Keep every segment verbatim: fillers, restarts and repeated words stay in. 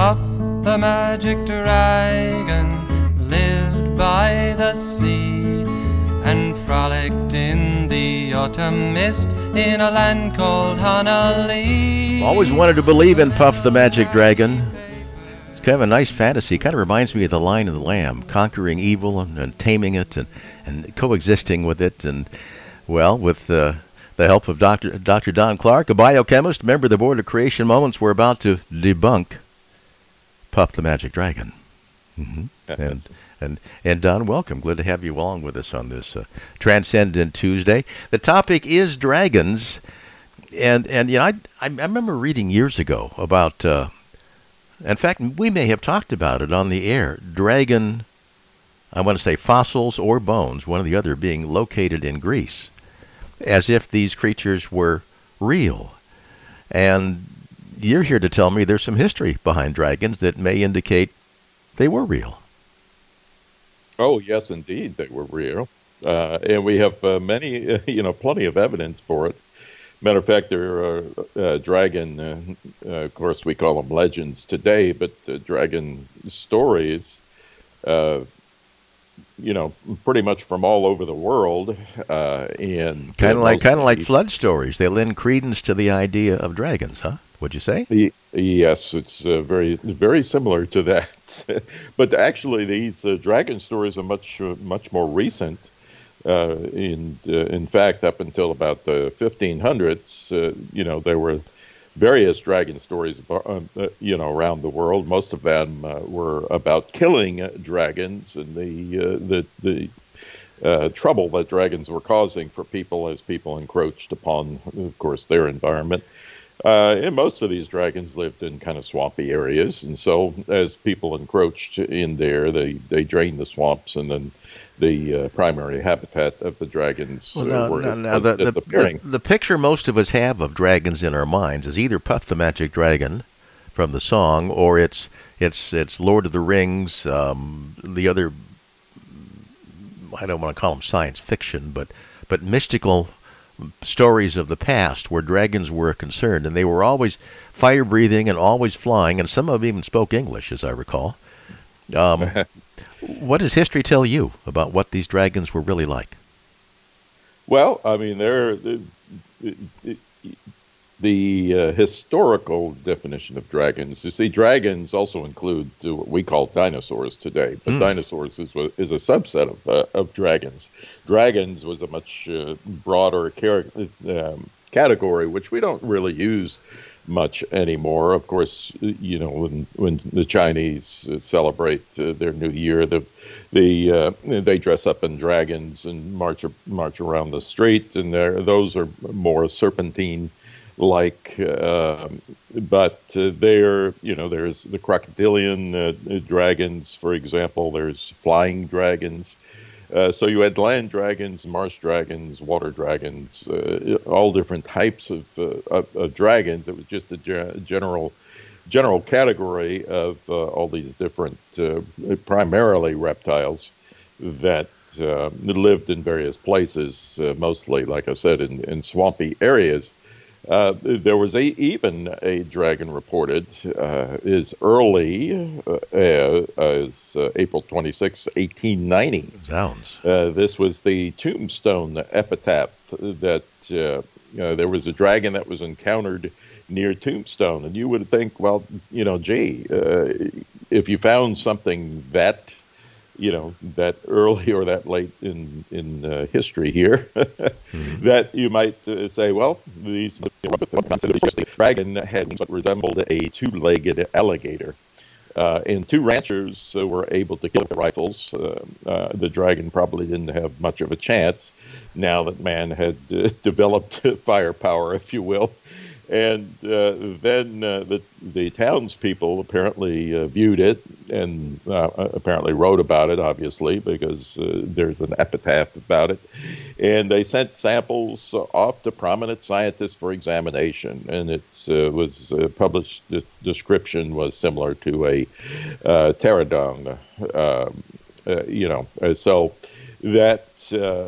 Puff the magic dragon lived by the sea and frolicked in the autumn mist in a land called Honolulu. Always wanted to believe in Puff the Magic Dragon. It's kind of a nice fantasy. Kind of reminds me of The Lion and the Lamb, conquering evil and, and taming it and, and coexisting with it. And, well, with uh, the help of Doctor Doctor Don Clark, a biochemist, member of the Board of Creation Moments, we're about to debunk Puff the Magic Dragon. Mm-hmm. and and and Don, welcome. Glad to have you along with us on this uh, Transcendent Tuesday. The topic is dragons, and and you know I I remember reading years ago about. Uh, in fact, we may have talked about it on the air. Dragon, I want to say fossils or bones, one or the other, being located in Greece, as if these creatures were real. And you're here to tell me there's some history behind dragons that may indicate they were real. Oh, yes, indeed, they were real. Uh, and we have uh, many, uh, you know, plenty of evidence for it. Matter of fact, there are uh, dragon, uh, uh, of course, we call them legends today, but uh, dragon stories, uh, you know, pretty much from all over the world. Uh, and kind of like, kind of like flood stories. They lend credence to the idea of dragons, huh? Would you say? Yes, it's uh, very, very similar to that. But actually, these uh, dragon stories are much, uh, much more recent. Uh, in uh, in fact, up until about the fifteen hundreds, uh, you know, there were various dragon stories, uh, you know, around the world. Most of them uh, were about killing uh, dragons and the uh, the the uh, trouble that dragons were causing for people as people encroached upon, of course, their environment. Uh, and most of these dragons lived in kind of swampy areas, and so as people encroached in there, they they drained the swamps, and then the uh, primary habitat of the dragons well, now, uh, were now, now the, disappearing. The, the, the picture most of us have of dragons in our minds is either Puff the Magic Dragon from the song, or it's it's it's Lord of the Rings, um, the other, I don't want to call them science fiction, but but mystical stories of the past where dragons were concerned, and they were always fire-breathing and always flying, and some of them even spoke English, as I recall. Um, what does history tell you about what these dragons were really like? Well, I mean, they're the, the, the uh, historical definition of dragons. You see, dragons also include what we call dinosaurs today, but mm. dinosaurs is, is a subset of uh, of dragons. Dragons was a much uh, broader car- um, category, which we don't really use much anymore. Of course, you know, when when the Chinese uh, celebrate uh, their New Year, the the uh, they dress up in dragons and march march around the street, and those are more serpentine like, uh, but uh, there, you know, there's the crocodilian uh, dragons, for example. There's flying dragons. Uh, so you had land dragons, marsh dragons, water dragons, uh, all different types of, uh, of, of dragons. It was just a ge- general general category of uh, all these different, uh, primarily reptiles that uh, lived in various places, uh, mostly, like I said, in, in swampy areas. Uh, there was a, even a dragon reported uh, as early uh, as uh, April twenty-sixth, eighteen ninety. Sounds. Uh, this was the tombstone epitaph that uh, uh, there was a dragon that was encountered near Tombstone. And you would think, well, you know, gee, uh, if you found something that you know, that early or that late in in uh, history here, mm-hmm. that you might uh, say, well, these the dragon had what resembled a two-legged alligator, uh, and two ranchers uh, were able to kill the rifles. Uh, uh, the dragon probably didn't have much of a chance now that man had uh, developed firepower, if you will. And uh, then uh, the the townspeople apparently uh, viewed it and uh, apparently wrote about it, obviously, because uh, there's an epitaph about it. And they sent samples off to prominent scientists for examination. And it uh, was uh, published, the description was similar to a uh, pterodon, uh, uh, you know. So that... Uh,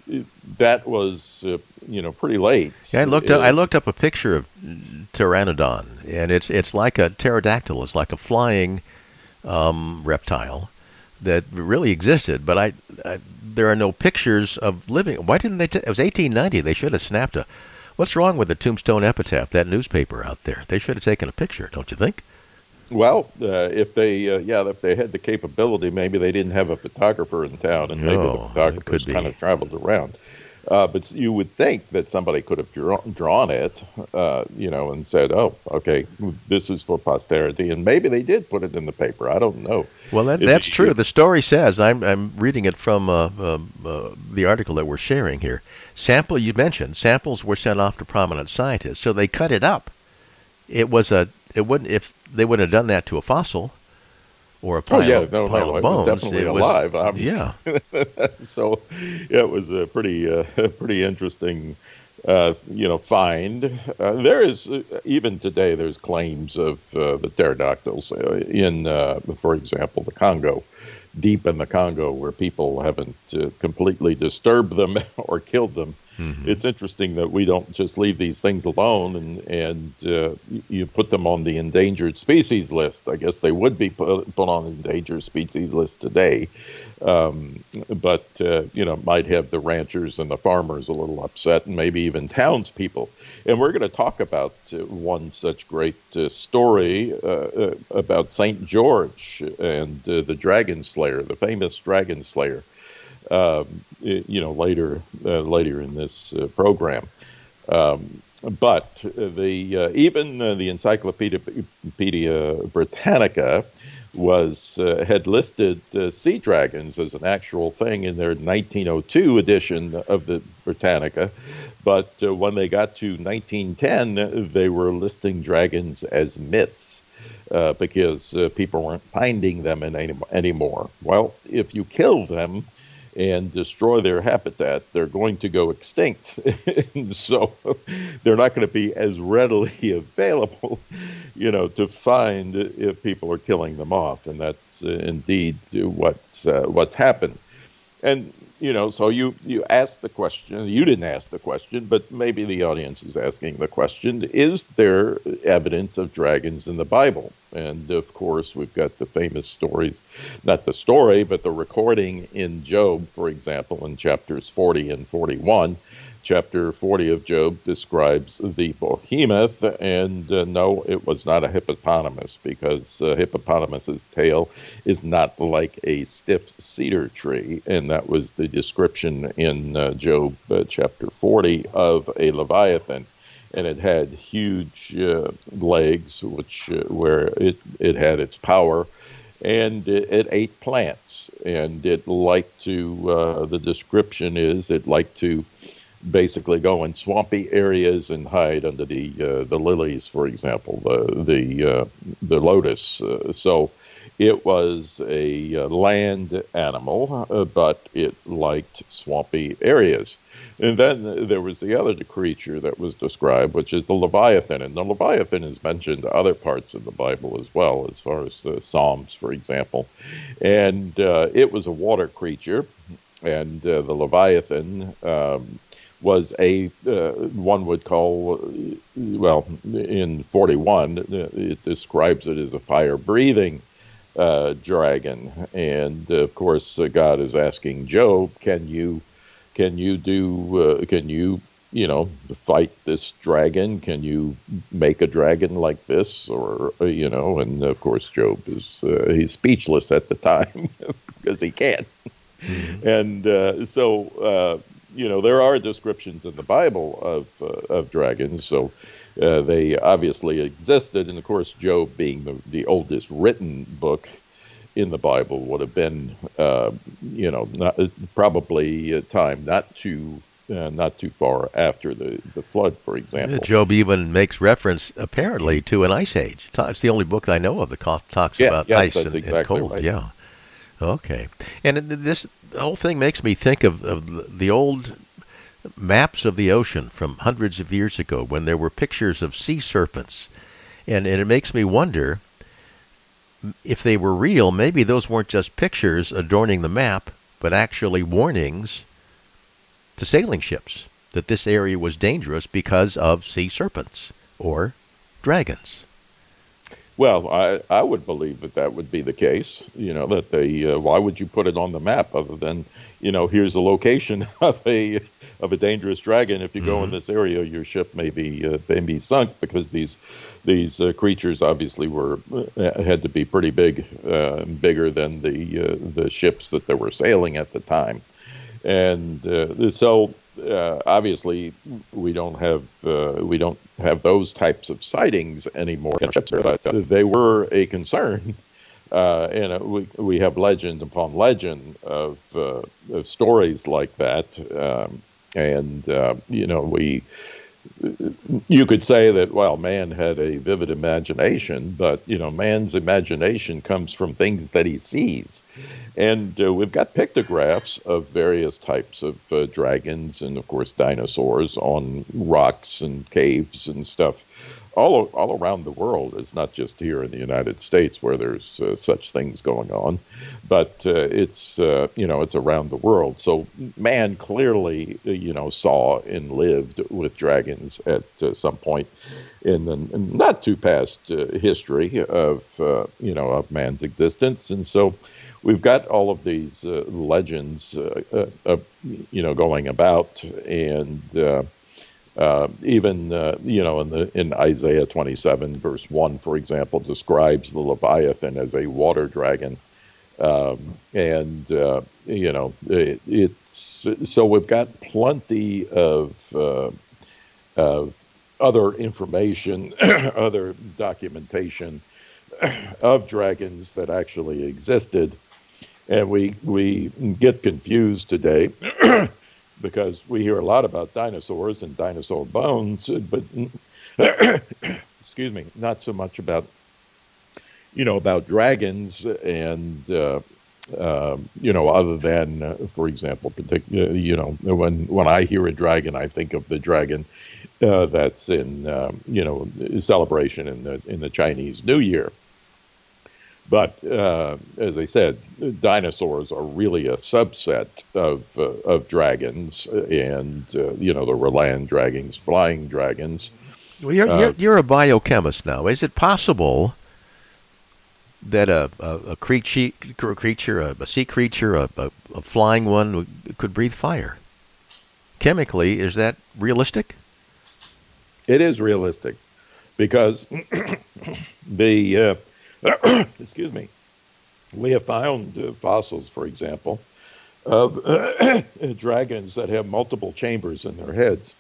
that was uh, you know pretty late. Yeah, I looked up. I looked up a picture of pteranodon, and it's it's like a pterodactyl. It's like a flying um, reptile that really existed. But I, I there are no pictures of living. Why didn't they? T- it was eighteen ninety. They should have snapped a. What's wrong with the Tombstone Epitaph? That newspaper out there. They should have taken a picture, don't you think? Well, uh, if they, uh, yeah, if they had the capability, maybe they didn't have a photographer in town, and maybe Oh, the photographers could be. kind of traveled around. Uh, but you would think that somebody could have draw, drawn it, uh, you know, and said, "Oh, okay, this is for posterity," and maybe they did put it in the paper. I don't know. Well, that, If that's you- true. The story says, I'm, I'm reading it from uh, uh, uh, the article that we're sharing here. Sample, you mentioned, samples were sent off to prominent scientists, so they cut it up. It was a, it wouldn't, if they wouldn't have done that to a fossil or a Oh pile, yeah, of, no, pile no, of it bones. was definitely it was- alive. Obviously. Yeah. So it was a pretty, uh, pretty interesting, uh, you know, find. Uh, there is uh, even today. There's claims of uh, the pterodactyls uh, in, uh, for example, the Congo, deep in the Congo, where people haven't uh, completely disturbed them or killed them. Mhm. It's interesting that we don't just leave these things alone and and uh, y- you put them on the endangered species list. I guess they would be put, put on the endangered species list today, um, but uh, you know might have the ranchers and the farmers a little upset, and maybe even townspeople. And we're going to talk about uh, one such great uh, story uh, uh, about Saint George and uh, the Dragon Slayer, the famous Dragon Slayer. Um, y- you know, later uh, later in this uh, program. Um, but the uh, even uh, the Encyclopedia Britannica was uh, had listed uh, sea dragons as an actual thing in their nineteen oh two edition of the Britannica, but uh, when they got to nineteen ten, they were listing dragons as myths. Uh, because uh, people weren't finding them in any, anymore. Well, if you kill them and destroy their habitat, they're going to go extinct. And so they're not going to be as readily available, you know, to find if people are killing them off. And that's uh, indeed what's, uh, what's happened. And, you know, so you, you asked the question, you didn't ask the question, but maybe the audience is asking the question, is there evidence of dragons in the Bible? And of course, we've got the famous stories, not the story, but the recording in Job, for example, in chapters forty and forty-one. Chapter forty of Job describes the behemoth, and uh, no, it was not a hippopotamus, because uh, hippopotamus's tail is not like a stiff cedar tree, and that was the description in uh, Job uh, chapter forty of a leviathan. And it had huge uh, legs, which uh, where it, it had its power, and it, it ate plants. And it liked to, uh, the description is, it liked to basically go in swampy areas and hide under the uh, the lilies, for example, the the uh, the lotus. Uh, so it was a uh, land animal, uh, but it liked swampy areas. And then there was the other creature that was described, which is the Leviathan. And the Leviathan is mentioned in other parts of the Bible as well, as far as the Psalms, for example. And uh, it was a water creature. And uh, the Leviathan um, was a, uh, one would call, well, in forty-one, it describes it as a fire-breathing uh, dragon. And, uh, of course, uh, God is asking Job, can you Can you do, uh, can you, you know, fight this dragon? Can you make a dragon like this? Or, uh, you know, and of course, Job is, uh, he's speechless at the time because he can't. Mm-hmm. And uh, so, uh, you know, there are descriptions in the Bible of, uh, of dragons. So uh, they obviously existed. And of course, Job being the, the oldest written book in the Bible would have been, uh, you know, not, probably a time not too, uh, not too far after the, the flood, for example. Job even makes reference, apparently, to an ice age. It's the only book I know of that talks Yeah, about yes, ice that's and, exactly and cold. right. Yeah. Okay. And this whole thing makes me think of, of the old maps of the ocean from hundreds of years ago when there were pictures of sea serpents. And, and it makes me wonder, if they were real, maybe those weren't just pictures adorning the map, but actually warnings to sailing ships, that this area was dangerous because of sea serpents or dragons. Well, I, I would believe that that would be the case. You know, that they, uh, why would you put it on the map other than, you know, here's a location of a of a dangerous dragon. If you mm-hmm. go in this area, your ship may be uh, may be sunk, because these these uh, creatures obviously were uh, had to be pretty big, uh, bigger than the uh, the ships that they were sailing at the time, and uh, so. Uh, obviously, we don't have uh, we don't have those types of sightings anymore. But they were a concern, uh, and uh, we we have legend upon legend of, uh, of stories like that. Um, and uh, you know, we you could say that, well, man had a vivid imagination, but you know, man's imagination comes from things that he sees. And uh, we've got pictographs of various types of uh, dragons and, of course, dinosaurs on rocks and caves and stuff all all around the world. It's not just here in the United States where there's uh, such things going on, but uh, it's uh, you know it's around the world. So man clearly you know saw and lived with dragons at uh, some point in the not too past uh, history of uh, you know of man's existence, and so. We've got all of these uh, legends, uh, uh, uh, you know, going about, and uh, uh, even uh, you know, in the in Isaiah twenty-seven, verse one, for example, describes the Leviathan as a water dragon, um, and uh, you know, it, it's so we've got plenty of uh, of other information, other documentation of dragons that actually existed. And we we get confused today because we hear a lot about dinosaurs and dinosaur bones, but excuse me, not so much about you know about dragons and uh, uh, you know other than uh, for example, particular you know when when I hear a dragon, I think of the dragon uh, that's in um, you know celebration in the in the Chinese New Year. But uh, as I said, dinosaurs are really a subset of uh, of dragons, and uh, you know there were land dragons, flying dragons. Well, you're, uh, you're you're a biochemist now. Is it possible that a a, a creature, a creature, a, a sea creature, a, a, a flying one could breathe fire? Chemically, is that realistic? It is realistic, because the uh, excuse me, we have found uh, fossils, for example, of uh, dragons that have multiple chambers in their heads.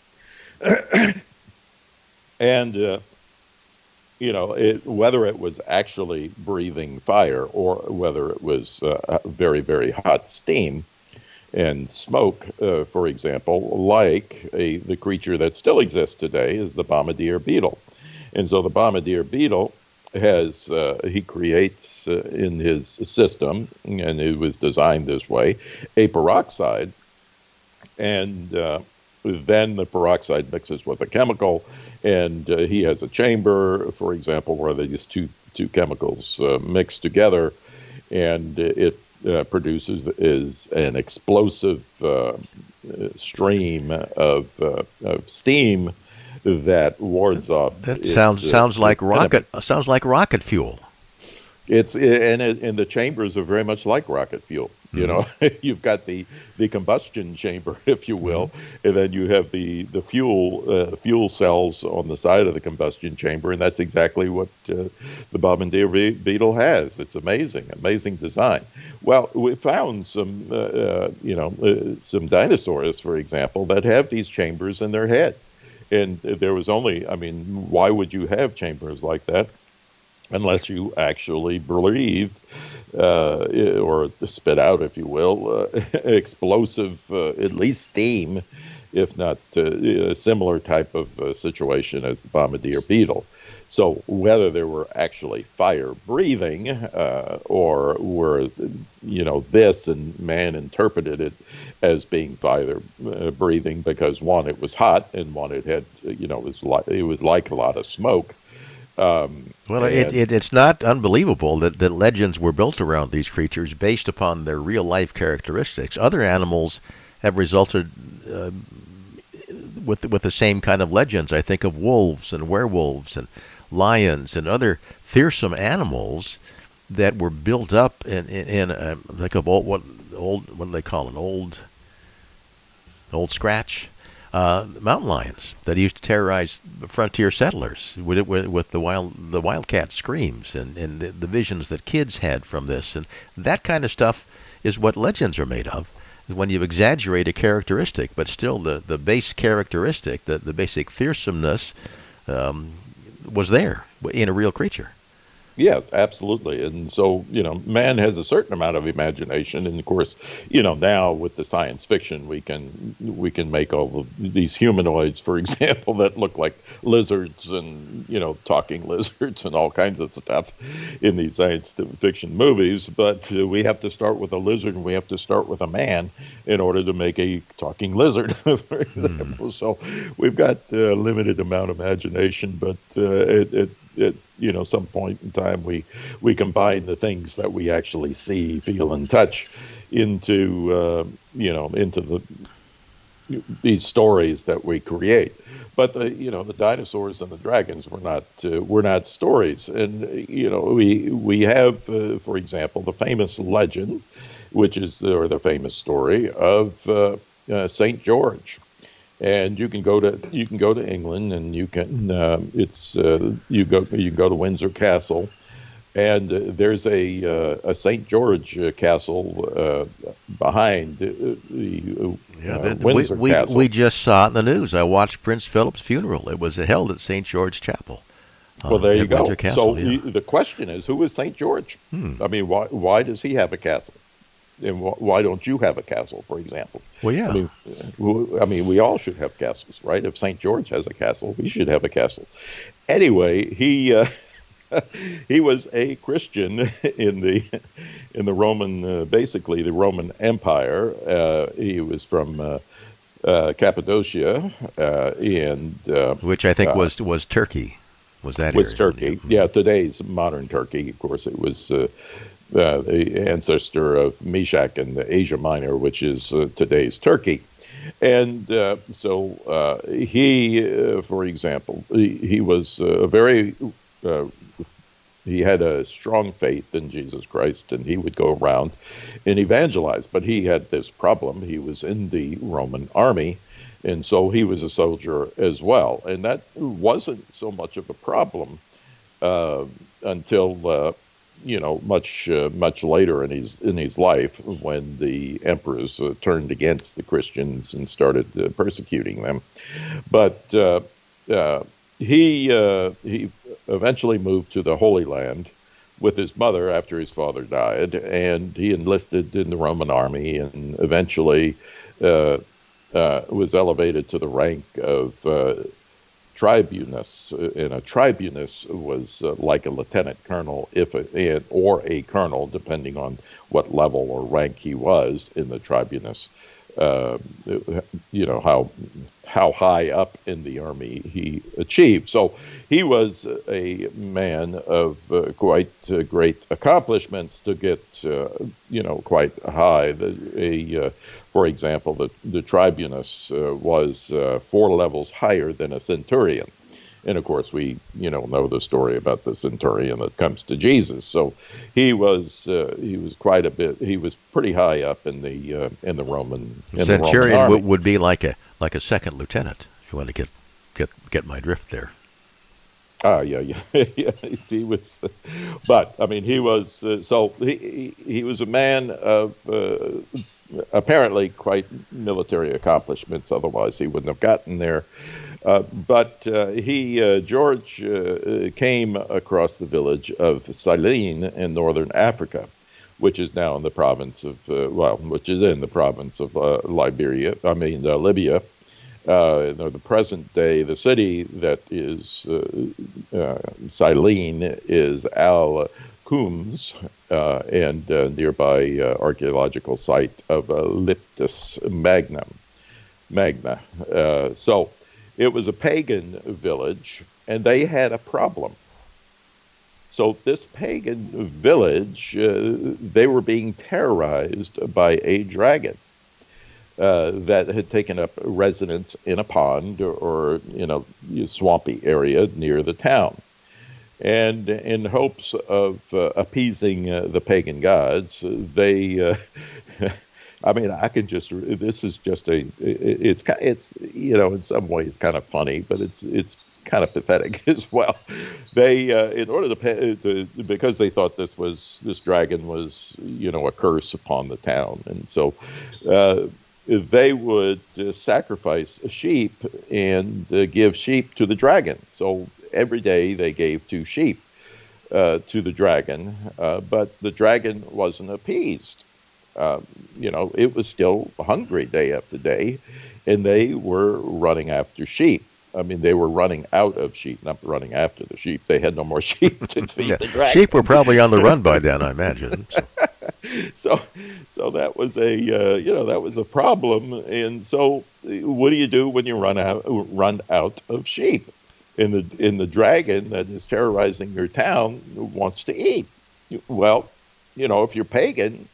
And, uh, you know, it, whether it was actually breathing fire or whether it was uh, very, very hot steam and smoke, uh, for example, like a, the creature that still exists today is the bombardier beetle. And so the bombardier beetle has uh, he creates uh, in his system, and it was designed this way, a peroxide, and uh, then the peroxide mixes with a chemical, and uh, he has a chamber, for example, where these two two chemicals uh, mix together, and it uh, produces is an explosive uh, stream of uh, of steam that wards off. That its, sounds uh, sounds like rocket. Enemy. Sounds like rocket fuel. It's and it, and the chambers are very much like rocket fuel. Mm-hmm. You know, you've got the, the combustion chamber, if you will, mm-hmm. and then you have the the fuel uh, fuel cells on the side of the combustion chamber, and that's exactly what uh, the bombardier beetle has. It's amazing, amazing design. Well, we found some uh, uh, you know uh, some dinosaurs, for example, that have these chambers in their head. And there was only, I mean, why would you have chambers like that unless you actually breathed uh, or spit out, if you will, uh, explosive, uh, at least steam, if not uh, a similar type of uh, situation as the bombardier beetle. So whether there were actually fire breathing uh, or were, you know, this and man interpreted it as being fire uh, breathing because one, it was hot, and one, it had, you know, it was like it was like a lot of smoke. Um, well, it, it, it's not unbelievable that, that legends were built around these creatures based upon their real life characteristics. Other animals have resulted uh, with with the same kind of legends. I think of wolves and werewolves and lions and other fearsome animals that were built up in in, in uh, like of old what old what do they call it old old scratch uh, mountain lions that used to terrorize frontier settlers with with, with the wild the wildcat screams and and the, the visions that kids had from this, and that kind of stuff is what legends are made of. When you exaggerate a characteristic, but still the, the base characteristic, the, the basic fearsomeness um, was there in a real creature. Yes, absolutely. And so, you know, man has a certain amount of imagination. And of course, you know, now with the science fiction, we can we can make all of these humanoids, for example, that look like lizards and, you know, talking lizards and all kinds of stuff in these science fiction movies. But uh, we have to start with a lizard and we have to start with a man in order to make a talking lizard, for example. Mm. So we've got a limited amount of imagination, but uh, it, it at you know some point in time we we combine the things that we actually see, feel, and touch into uh, you know into the these stories that we create. But the you know the dinosaurs and the dragons were not uh, were not stories, and you know we we have uh, for example the famous legend, which is or the famous story of uh, uh, Saint George. And you can go to you can go to England, and you can uh, it's uh, you go you can go to Windsor Castle, and uh, there's a uh, a Saint George uh, castle uh, behind uh, the uh, yeah, the, Windsor we, Castle. We, we just saw it in the news. I watched Prince Philip's funeral. It was held at Saint George Chapel. Well, there you go. Castle, so yeah. you, the question is, who is Saint George? Hmm. I mean, why why does he have a castle? And wh- why don't you have a castle, for example? Well, yeah. I mean, w- I mean, we all should have castles, right? If Saint George has a castle, we should have a castle. Anyway, he uh, he was a Christian in the in the Roman, uh, basically the Roman Empire. Uh, he was from uh, uh, Cappadocia, uh, and uh, which I think uh, was was Turkey. Was that was area? Turkey? Yeah, today's modern Turkey. Of course, it was. Uh, Uh, the ancestor of Meshach and Asia Minor, which is uh, today's Turkey. And uh, so uh, he, uh, for example, he, he was a very, uh, he had a strong faith in Jesus Christ, and he would go around and evangelize. But he had this problem. He was in the Roman army, and so he was a soldier as well. And that wasn't so much of a problem uh, until uh, you know, much uh, much later in his in his life, when the emperors uh, turned against the Christians and started uh, persecuting them. But uh, uh, he uh, he eventually moved to the Holy Land with his mother after his father died, and he enlisted in the Roman army, and eventually uh, uh, was elevated to the rank of uh, tribunus, and a tribunus was uh, like a lieutenant colonel, if a, or a colonel, depending on what level or rank he was in the tribunus. Uh, you know how how high up in the army he achieved. So he was a man of uh, quite uh, great accomplishments to get uh, you know quite high. The, a uh, For example, the, the tribunus uh, was uh, four levels higher than a centurion. And of course, we, you know, know the story about the centurion that comes to Jesus. So he was uh, he was quite a bit. He was pretty high up in the uh, in the Roman. In centurion the Roman army. would, would be like a like a second lieutenant. If you want to get get get my drift there. Ah, yeah, yeah, yeah. He was, but I mean, he was. Uh, so he, he he was a man of. Uh, apparently quite military accomplishments, otherwise he wouldn't have gotten there. Uh, but uh, he, uh, George, uh, came across the village of Cyllene in northern Africa, which is now in the province of, uh, well, which is in the province of uh, Liberia, I mean, uh, Libya. Uh, the present day, the city that is uh, uh, Cyllene is Al Qums, uh, and uh, nearby uh, archaeological site of uh, Liptus Magna. Magna. Uh, so it was a pagan village, and they had a problem. So this pagan village, uh, they were being terrorized by a dragon. uh, that had taken up residence in a pond or, or in a swampy area near the town. And in hopes of uh, appeasing uh, the pagan gods, they, uh, I mean, I can just, this is just a, it's, it's, you know, in some ways kind of funny, but it's, it's kind of pathetic as well. They, uh, in order to, pay, to, because they thought this was, this dragon was, you know, a curse upon the town. And so uh, they would uh, sacrifice a sheep and uh, give sheep to the dragon. So every day they gave two sheep uh, to the dragon, uh, but the dragon wasn't appeased. Uh, you know, it was still hungry day after day, and they were running after sheep. I mean, they were running out of sheep, not running after the sheep. They had no more sheep to feed yeah. the dragon. Sheep were probably on the run by then, I imagine. So, so, so that was a uh, you know that was a problem. And so, what do you do when you run out run out of sheep? And the in the dragon that is terrorizing your town wants to eat. Well, you know, if you're pagan,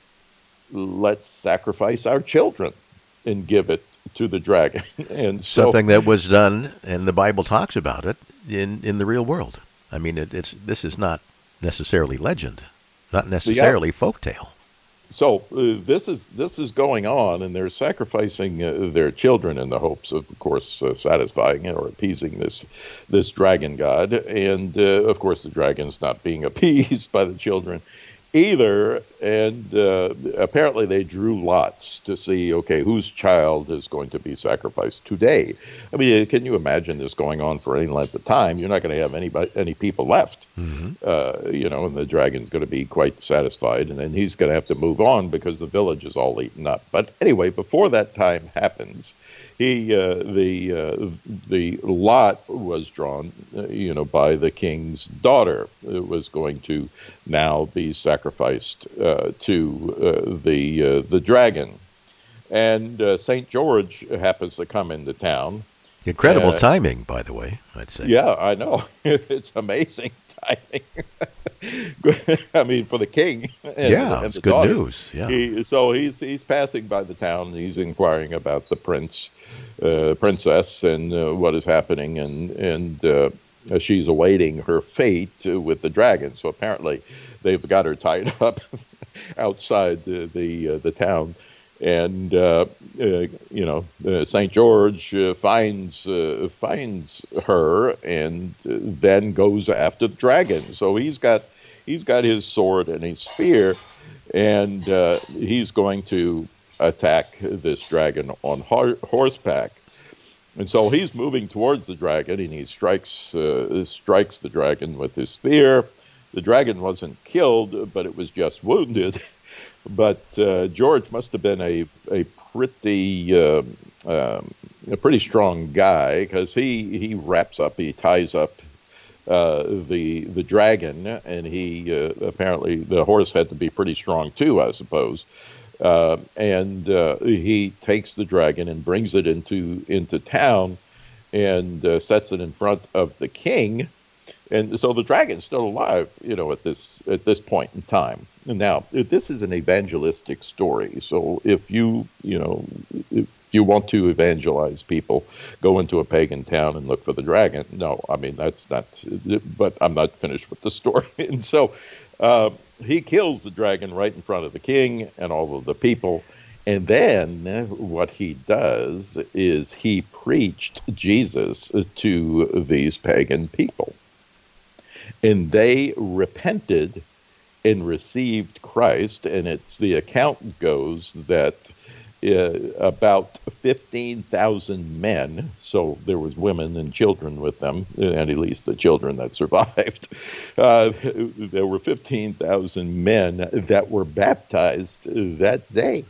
let's sacrifice our children and give it to the dragon. And so, something that was done, and the Bible talks about it in, in the real world. I mean, it, it's this is not necessarily legend, not necessarily yeah. folktale. So uh, this is this is going on, and they're sacrificing uh, their children in the hopes of, of course, uh, satisfying or appeasing this this dragon god. And uh, of course, the dragon's not being appeased by the children either. And uh, apparently, they drew lots to see, okay, whose child is going to be sacrificed today. I mean, can you imagine this going on for any length of time? You're not going to have anybody, any people left, mm-hmm. uh, you know, and the dragon's going to be quite satisfied, and then he's going to have to move on because the village is all eaten up. But anyway, before that time happens, he uh, the uh, the lot was drawn, uh, you know, by the king's daughter. It was going to now be sacrificed uh, to uh, the uh, the dragon, and uh, Saint George happens to come into town. Incredible uh, timing, by the way, I'd say. Yeah, I know. It's amazing timing. I mean, for the king. And, yeah, and it's the good daughter. news. Yeah. He, so he's he's passing by the town. And he's inquiring about the prince, uh, princess, and uh, what is happening, and and uh, she's awaiting her fate uh, with the dragon. So apparently, they've got her tied up outside the the, uh, the town. And uh, uh, you know, uh, Saint George uh, finds uh, finds her, and uh, then goes after the dragon. So he's got he's got his sword and his spear, and uh, he's going to attack this dragon on hor- horseback. And so he's moving towards the dragon, and he strikes uh, strikes the dragon with his spear. The dragon wasn't killed, but it was just wounded. But uh, George must have been a a pretty uh, um, a pretty strong guy, because he, he wraps up, he ties up uh, the the dragon, and he uh, apparently the horse had to be pretty strong too, I suppose. Uh, and uh, he takes the dragon and brings it into into town, and uh, sets it in front of the king. And so the dragon's still alive, you know, at this at this point in time. And now, this is an evangelistic story. So if you, you know, if you want to evangelize people, go into a pagan town and look for the dragon. No, I mean, that's not, but I'm not finished with the story. And so uh, he kills the dragon right in front of the king and all of the people. And then what he does is he preached Jesus to these pagan people. And they repented and received Christ. And it's the account goes that uh, about fifteen thousand men, so there was women and children with them, and at least the children that survived, uh, there were fifteen thousand men that were baptized that day.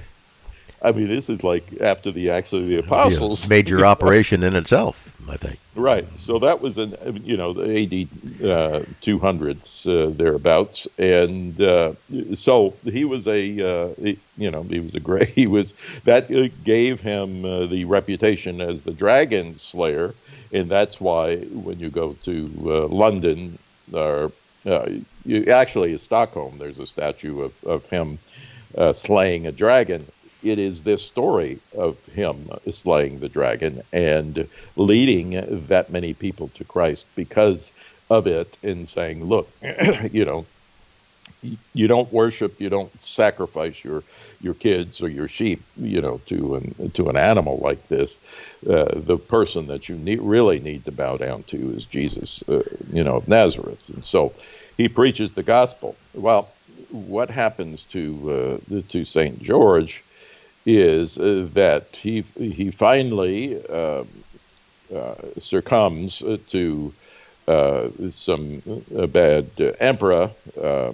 I mean, this is like after the Acts of the Apostles. Yeah, major operation in itself, I think. Right. So that was in, you know, the A D uh, two hundreds, uh, thereabouts. And uh, so he was a, uh, he, you know, he was a great, he was, that gave him uh, the reputation as the dragon slayer. And that's why when you go to uh, London, or uh, you, actually in Stockholm, there's a statue of, of him uh, slaying a dragon. it is this story of him slaying the dragon and leading that many people to Christ because of it, and saying, look, you know, you don't worship, you don't sacrifice your your kids or your sheep, you know, to an to an animal like this. Uh, the person that you need, really need to bow down to is Jesus, uh, you know, of Nazareth. And so he preaches the gospel. Well, what happens to uh, to Saint George is uh, that he he finally uh, uh, succumbs to uh, some uh, bad uh, emperor. Uh,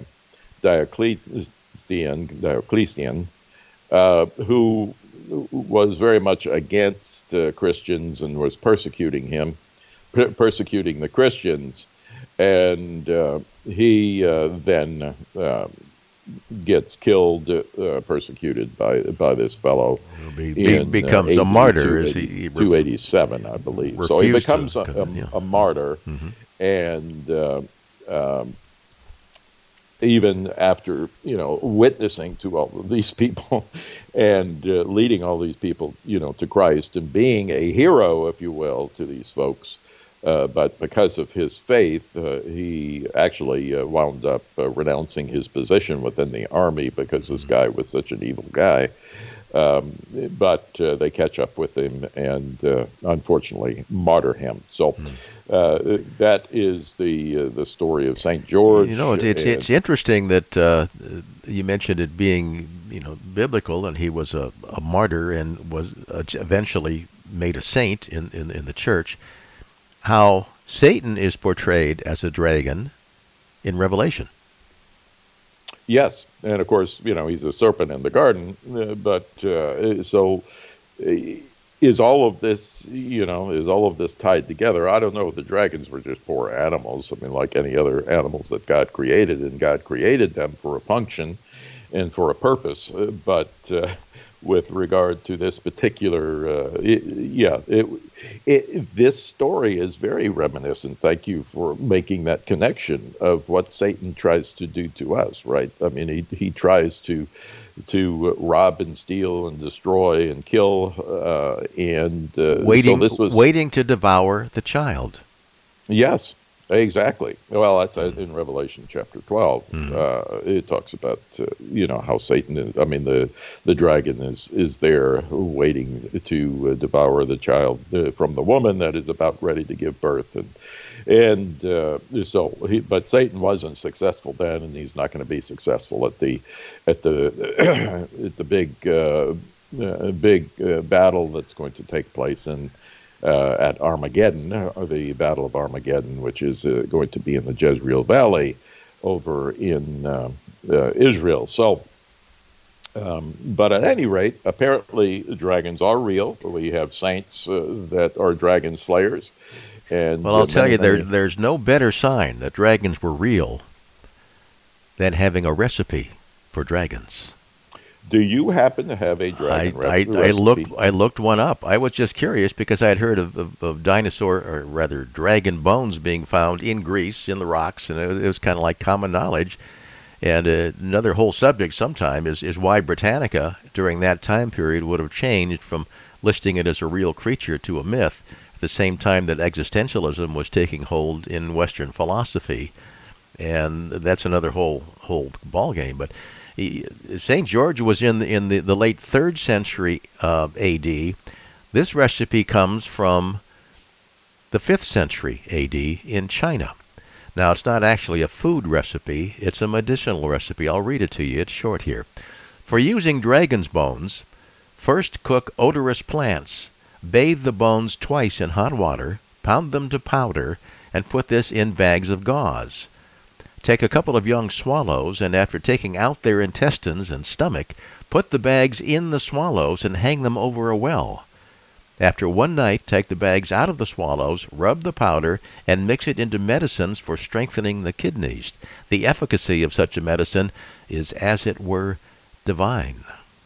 Diocletian, Diocletian uh, who was very much against uh, Christians and was persecuting him, per- persecuting the Christians. And uh, he uh, then uh, gets killed, uh, persecuted by by this fellow. Be, be, in, becomes uh, a martyr. Is he two eighty-seven, I believe. So he becomes to, a, a, yeah. a martyr, mm-hmm. and uh, um, even after, you know, witnessing to all of these people and uh, leading all these people, you know, to Christ and being a hero, if you will, to these folks. Uh, but because of his faith, uh, he actually uh, wound up uh, renouncing his position within the army because this guy was such an evil guy. Um, but uh, they catch up with him and uh, unfortunately martyr him. So uh, that is the uh, the story of Saint George. You know, it's it's, it's interesting that uh, you mentioned it being, you know, biblical, and he was a, a martyr and was uh, eventually made a saint in, in in the church. How Satan is portrayed as a dragon in Revelation. Yes, and of course, you know, he's a serpent in the garden, uh, but uh, so uh, is all of this, you know, is all of this tied together? I don't know. The dragons were just poor animals. I mean, like any other animals that God created, and God created them for a function and for a purpose. Uh, but uh, with regard to this particular, uh, it, yeah, it, it, this story is very reminiscent. Thank you for making that connection of what Satan tries to do to us, right? I mean, he he tries to to rob and steal and destroy and kill, uh, and uh, waiting, so this was waiting to devour the child. Yes. Exactly. Well, that's in Revelation chapter twelve. Mm-hmm. Uh, it talks about, uh, you know, how Satan is, I mean, the the dragon is, is there waiting to uh, devour the child uh, from the woman that is about ready to give birth. And and uh, so, he, but Satan wasn't successful then, and he's not going to be successful at the at the at the big uh, uh, big uh, battle that's going to take place in. Uh, at Armageddon, uh, the Battle of Armageddon, which is uh, going to be in the Jezreel Valley over in uh, uh, Israel. So, um, but at any rate, apparently dragons are real. We have saints uh, that are dragon slayers. And well, I'll uh, tell many, you, there, many... there's no better sign that dragons were real than having a recipe for dragons. Do you happen to have a dragon I, recipe? I, I looked I looked one up. I was just curious because I had heard of, of, of dinosaur, or rather dragon bones being found in Greece, in the rocks, and it was, it was kind of like common knowledge. And uh, another whole subject sometime is, is why Britannica during that time period would have changed from listing it as a real creature to a myth at the same time that existentialism was taking hold in Western philosophy. And that's another whole whole ballgame. But Saint George was in the, in the, the late third century uh, A D. This recipe comes from the fifth century A D in China. Now, it's not actually a food recipe. It's a medicinal recipe. I'll read it to you. It's short here. For using dragon's bones, first cook odorous plants. Bathe the bones twice in hot water, pound them to powder, and put this in bags of gauze. Take a couple of young swallows, and after taking out their intestines and stomach, put the bags in the swallows and hang them over a well. After one night, take the bags out of the swallows, rub the powder, and mix it into medicines for strengthening the kidneys. The efficacy of such a medicine is, as it were, divine.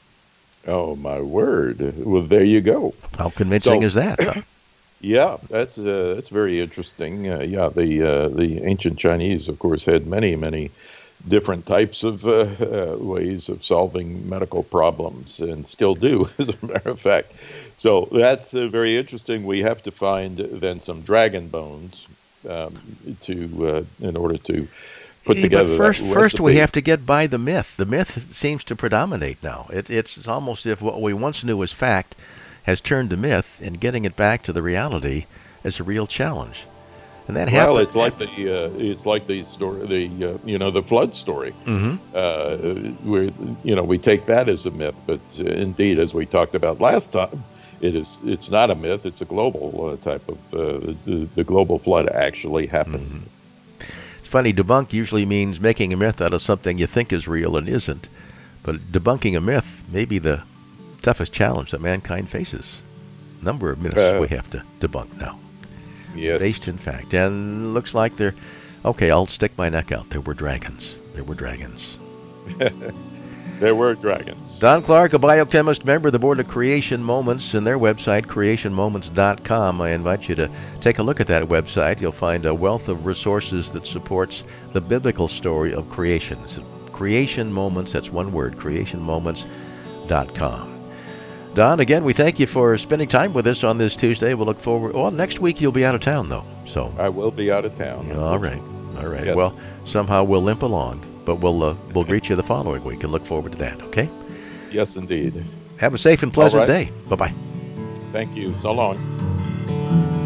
Oh, my word. Well, there you go. How convincing so, is that? Huh? Yeah, that's uh, that's very interesting. Uh, yeah, the uh, the ancient Chinese, of course, had many, many different types of uh, uh, ways of solving medical problems, and still do, as a matter of fact. So that's uh, very interesting. We have to find then some dragon bones um, to uh, in order to put Yeah, together but first, that first we recipe. have to get by the myth. The myth seems to predominate now. It, it's almost as if what we once knew as fact has turned to myth, and getting it back to the reality is a real challenge. And that Well, happens. it's like the uh, it's like the story, the uh, you know the flood story. Hmm. Uh, where you know we take that as a myth, but uh, indeed, as we talked about last time, it is it's not a myth. It's a global uh, type of uh, the, the global flood actually happened. Mm-hmm. It's funny. Debunk usually means making a myth out of something you think is real and isn't. But debunking a myth may be the toughest challenge that mankind faces. Number of myths Uh, we have to debunk now, Yes. based in fact. And looks like they're okay. I'll stick my neck out. There were dragons. There were dragons. There were dragons. Don Clark, a biochemist, member of the board of Creation Moments, and their website, creation moments dot com. I invite you to take a look at that website. You'll find a wealth of resources that supports the biblical story of creation. It's Creation Moments, that's one word, creation moments dot com. Don, again, we thank you for spending time with us on this Tuesday. We'll look forward. Well, next week you'll be out of town, though. So, I will be out of town. all right, all right. Yes. Well, somehow we'll limp along, but we'll uh, we'll greet you the following week and look forward to that. Okay. Yes, indeed. Have a safe and pleasant All right. day. Bye bye. Thank you. So long.